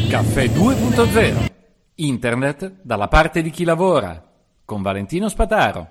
Caffè 2.0. Internet dalla parte di chi lavora. Con Valentino Spataro.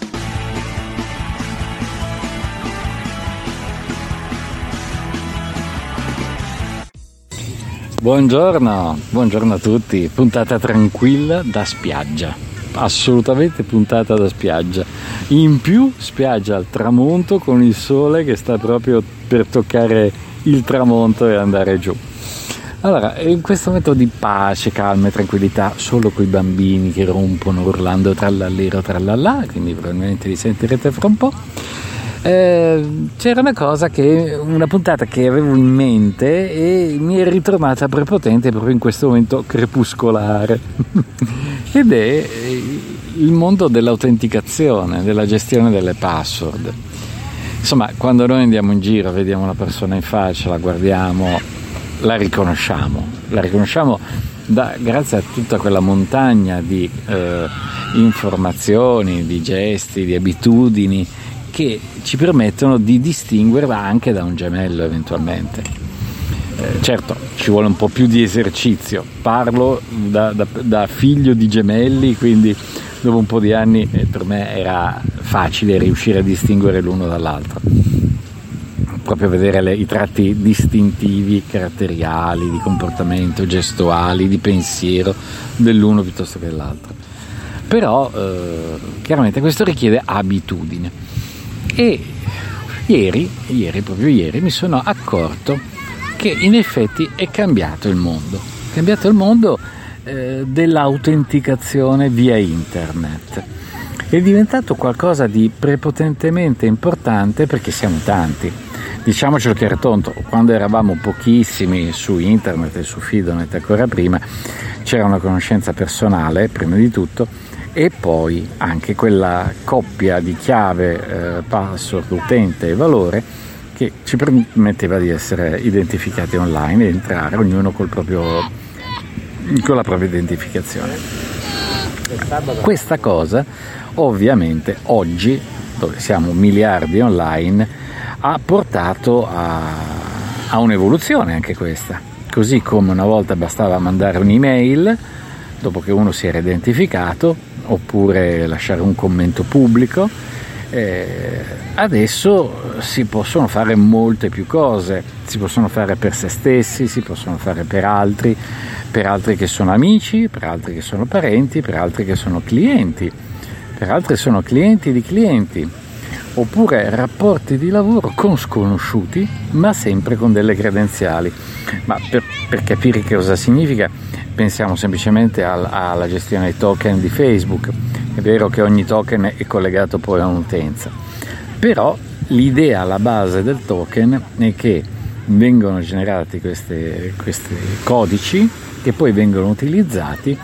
Buongiorno a tutti. Puntata tranquilla da spiaggia. Assolutamente puntata da spiaggia. In più spiaggia al tramonto con il sole che sta proprio per toccare il tramonto e andare giù. Allora, in questo momento di pace, calma e tranquillità, solo coi bambini che rompono urlando trallallero trallallà, quindi probabilmente li sentirete fra un po'. C'era una puntata che avevo in mente e mi è ritornata prepotente proprio in questo momento crepuscolare ed è il mondo dell'autenticazione, della gestione delle password. Insomma, quando noi andiamo in giro, vediamo una persona in faccia, la guardiamo, la riconosciamo grazie a tutta quella montagna di informazioni, di gesti, di abitudini che ci permettono di distinguerla anche da un gemello eventualmente. Certo, ci vuole un po' più di esercizio, parlo da figlio di gemelli, quindi dopo un po' di anni per me era facile riuscire a distinguere l'uno dall'altro, proprio vedere i tratti distintivi, caratteriali, di comportamento, gestuali, di pensiero dell'uno piuttosto che dell'altro. Però chiaramente questo richiede abitudine. E proprio ieri, mi sono accorto che in effetti è cambiato il mondo dell'autenticazione via internet. È diventato qualcosa di prepotentemente importante perché siamo tanti. Diciamocelo chiaro e tondo, quando eravamo pochissimi su internet e su Fidonet ancora prima, c'era una conoscenza personale prima di tutto, e poi anche quella coppia di chiave, password, utente e valore che ci permetteva di essere identificati online e entrare ognuno con la propria identificazione. Questa cosa ovviamente oggi, dove siamo miliardi online, ha portato a un'evoluzione anche questa. Così come una volta bastava mandare un'email dopo che uno si era identificato, oppure lasciare un commento pubblico, adesso si possono fare molte più cose. Si possono fare per se stessi, si possono fare per altri che sono amici, per altri che sono parenti, per altri che sono clienti, per altri sono clienti di clienti, oppure rapporti di lavoro con sconosciuti, ma sempre con delle credenziali. Ma per capire che cosa significa, pensiamo semplicemente alla gestione dei token di Facebook. È vero che ogni token è collegato poi a un'utenza, però l'idea alla base del token è che vengono generati questi codici che poi vengono utilizzati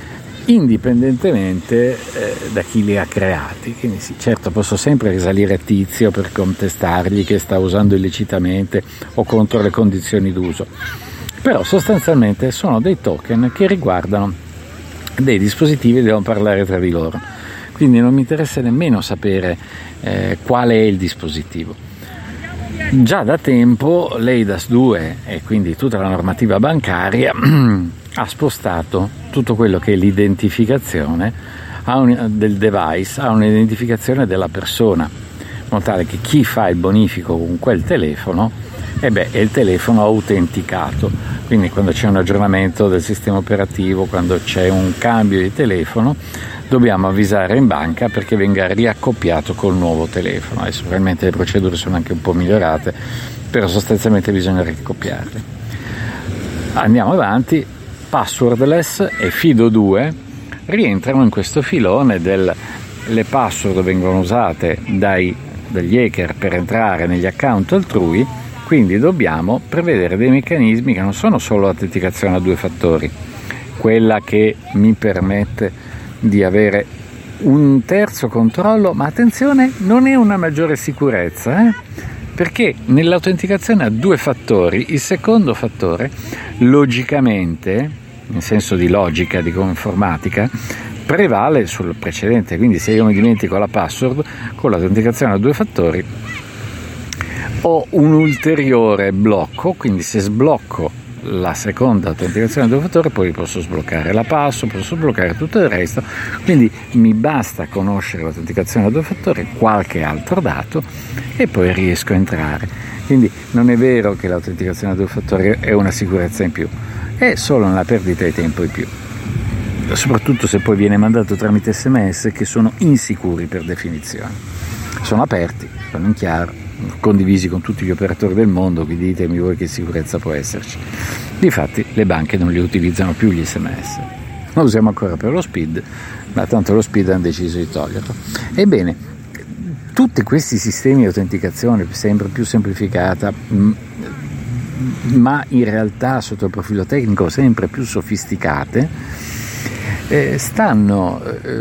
indipendentemente da chi li ha creati. Quindi sì, certo, posso sempre risalire a Tizio per contestargli che sta usando illecitamente o contro le condizioni d'uso, però sostanzialmente sono dei token che riguardano dei dispositivi e devono parlare tra di loro, quindi non mi interessa nemmeno sapere qual è il dispositivo. Già da tempo l'eIDAS 2 e quindi tutta la normativa bancaria ha spostato tutto quello che è l'identificazione del device a un'identificazione della persona, in modo tale che chi fa il bonifico con quel telefono è il telefono autenticato. Quindi quando c'è un aggiornamento del sistema operativo, quando c'è un cambio di telefono, dobbiamo avvisare in banca perché venga riaccoppiato col nuovo telefono. Adesso probabilmente le procedure sono anche un po' migliorate, però sostanzialmente bisogna riaccoppiarle. Andiamo avanti. Passwordless e FIDO2 rientrano in questo filone le password vengono usate dagli hacker per entrare negli account altrui, quindi dobbiamo prevedere dei meccanismi che non sono solo l'autenticazione a 2 fattori, quella che mi permette di avere un terzo controllo, ma attenzione, non è una maggiore sicurezza, perché nell'autenticazione a 2 fattori il secondo fattore logicamente, in senso di logica, di informatica, prevale sul precedente. Quindi se io mi dimentico la password, con l'autenticazione a 2 fattori ho un ulteriore blocco, quindi se sblocco la seconda autenticazione a due fattori, poi posso sbloccare la password, posso sbloccare tutto il resto, quindi mi basta conoscere l'autenticazione a due fattori, qualche altro dato e poi riesco a entrare. Quindi non è vero che l'autenticazione a due fattori è una sicurezza in più, è solo una perdita di tempo in più, soprattutto se poi viene mandato tramite SMS, che sono insicuri per definizione. Sono aperti, sono in chiaro, condivisi con tutti gli operatori del mondo, quindi ditemi voi che sicurezza può esserci. Difatti le banche non li utilizzano più gli SMS, lo usiamo ancora per lo SPID, ma tanto lo SPID hanno deciso di toglierlo. Ebbene, tutti questi sistemi di autenticazione sempre più semplificata, ma in realtà sotto il profilo tecnico sempre più sofisticate, stanno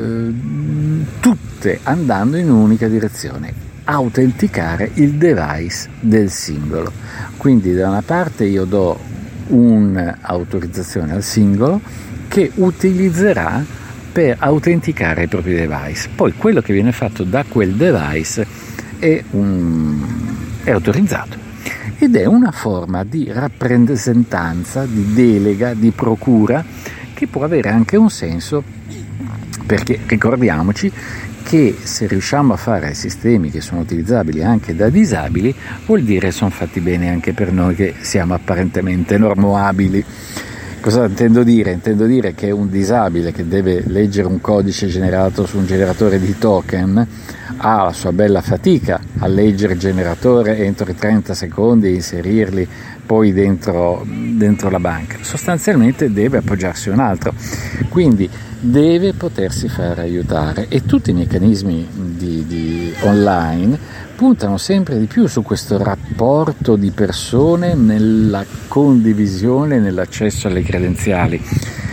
tutte andando in un'unica direzione: autenticare il device del singolo. Quindi da una parte io do un'autorizzazione al singolo che utilizzerà per autenticare i propri device, poi quello che viene fatto da quel device è autorizzato, ed è una forma di rappresentanza, di delega, di procura, che può avere anche un senso, perché ricordiamoci che se riusciamo a fare sistemi che sono utilizzabili anche da disabili, vuol dire che sono fatti bene anche per noi che siamo apparentemente normoabili. Cosa intendo dire? Intendo dire che un disabile che deve leggere un codice generato su un generatore di token ha la sua bella fatica a leggere il generatore entro i 30 secondi e inserirli poi dentro la banca. Sostanzialmente deve appoggiarsi a un altro, quindi deve potersi fare aiutare, e tutti i meccanismi di online puntano sempre di più su questo rapporto di persone nella condivisione, nell'accesso alle credenziali,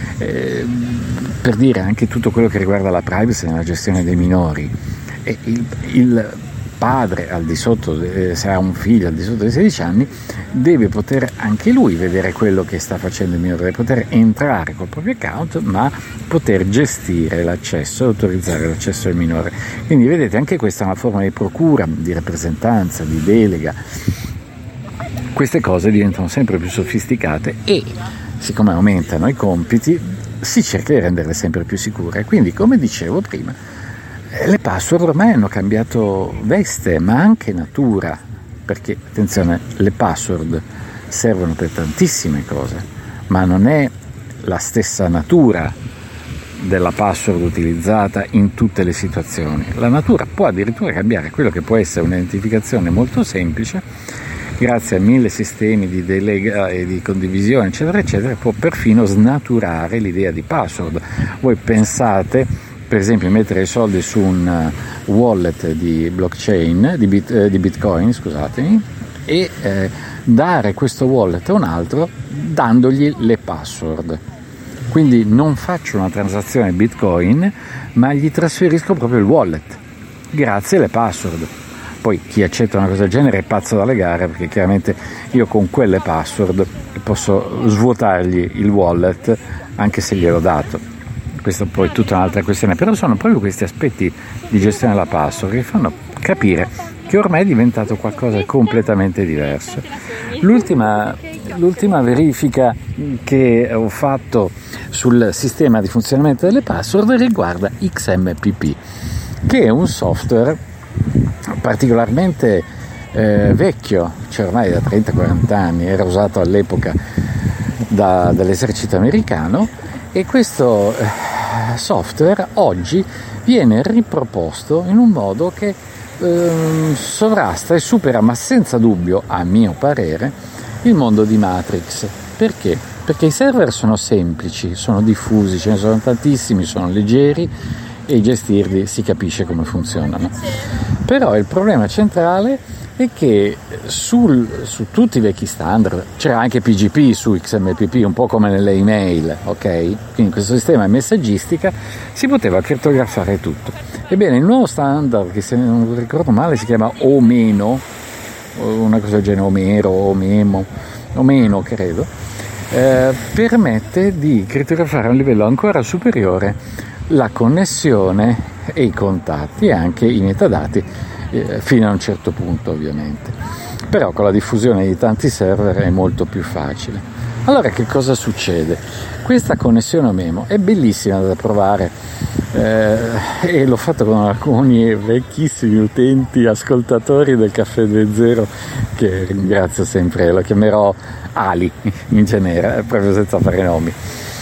per dire anche tutto quello che riguarda la privacy nella gestione dei minori. E il padre, al di sotto, se ha un figlio al di sotto dei 16 anni, deve poter anche lui vedere quello che sta facendo il minore, deve poter entrare col proprio account, ma poter gestire l'accesso e autorizzare l'accesso del minore. Quindi vedete, anche questa è una forma di procura, di rappresentanza, di delega. Queste cose diventano sempre più sofisticate e, siccome aumentano i compiti, si cerca di renderle sempre più sicure. Quindi, come dicevo prima, le password ormai hanno cambiato veste, ma anche natura, perché, attenzione, le password servono per tantissime cose, ma non è la stessa natura della password utilizzata in tutte le situazioni. La natura può addirittura cambiare. Quello che può essere un'identificazione molto semplice, grazie a 1000 sistemi di delega e di condivisione, eccetera, eccetera, può perfino snaturare l'idea di password. Voi pensate, per esempio, mettere i soldi su un wallet di blockchain, di Bitcoin, scusatemi, e dare questo wallet a un altro dandogli le password. Quindi non faccio una transazione Bitcoin, ma gli trasferisco proprio il wallet, grazie alle password. Poi chi accetta una cosa del genere è pazzo da legare, perché chiaramente io con quelle password posso svuotargli il wallet anche se gliel'ho dato. Questa poi è tutta un'altra questione, però sono proprio questi aspetti di gestione della password che fanno capire che ormai è diventato qualcosa di completamente diverso. L'ultima verifica che ho fatto sul sistema di funzionamento delle password riguarda XMPP, che è un software particolarmente vecchio, cioè ormai da 30-40 anni, era usato all'epoca dall'esercito americano, e questo software oggi viene riproposto in un modo che sovrasta e supera, ma senza dubbio, a mio parere, il mondo di Matrix. Perché? Perché i server sono semplici, sono diffusi, ce ne sono tantissimi, sono leggeri e gestirli si capisce come funzionano. Però il problema centrale è che su tutti i vecchi standard, c'era anche PGP su XMPP, un po' come nelle email, ok? Quindi questo sistema di messaggistica si poteva crittografare tutto. Ebbene, il nuovo standard, che se non ricordo male si chiama Omeno, una cosa del genere, Omeno credo, permette di crittografare a un livello ancora superiore la connessione e i contatti e anche i metadati, fino a un certo punto ovviamente. Però con la diffusione di tanti server è molto più facile. Allora che cosa succede? Questa connessione Memo è bellissima da provare e l'ho fatto con alcuni vecchissimi utenti, ascoltatori del Caffè 2.0 che ringrazio sempre, lo chiamerò Ali in genere, proprio senza fare nomi.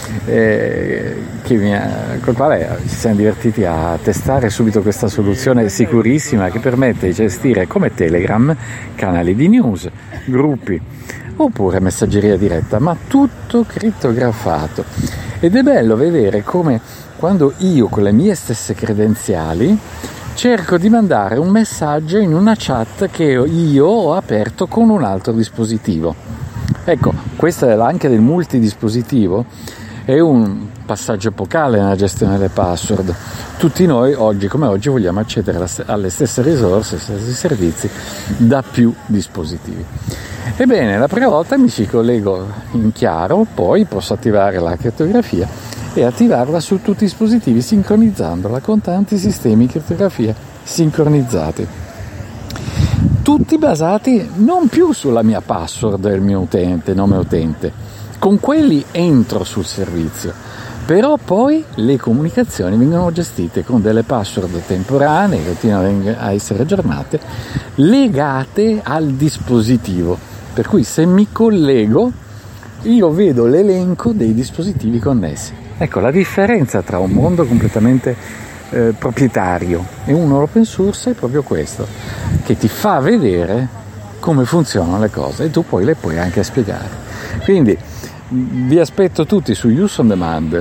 Col quale ci siamo divertiti a testare subito questa soluzione sicurissima che permette di gestire come Telegram canali di news, gruppi oppure messaggeria diretta, ma tutto crittografato. Ed è bello vedere come quando io con le mie stesse credenziali cerco di mandare un messaggio in una chat che io ho aperto con un altro dispositivo. Ecco, questo è anche del multidispositivo. È un passaggio epocale nella gestione delle password. Tutti noi, oggi come oggi, vogliamo accedere alle stesse risorse, ai stessi servizi da più dispositivi. Ebbene, la prima volta mi ci collego in chiaro, poi posso attivare la crittografia e attivarla su tutti i dispositivi, sincronizzandola con tanti sistemi di crittografia sincronizzati. Tutti basati non più sulla mia password del mio utente, nome utente. Con quelli entro sul servizio, però poi le comunicazioni vengono gestite con delle password temporanee, che continuano a essere aggiornate, legate al dispositivo. Per cui se mi collego, io vedo l'elenco dei dispositivi connessi. Ecco, la differenza tra un mondo completamente proprietario e uno open source è proprio questo, che ti fa vedere come funzionano le cose e tu poi le puoi anche spiegare. Quindi vi aspetto tutti su Use on Demand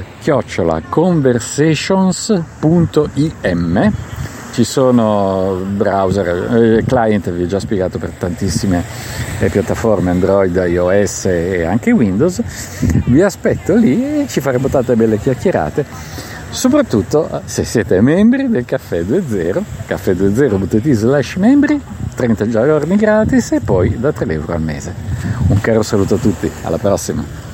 @conversations.im. Ci sono browser, client, vi ho già spiegato, per tantissime piattaforme Android, iOS e anche Windows. Vi aspetto lì e ci faremo tante belle chiacchierate, soprattutto se siete membri del Caffè 2.0, caffè20.it/membri, 30 giorni gratis e poi da €3 al mese. Un caro saluto a tutti, alla prossima!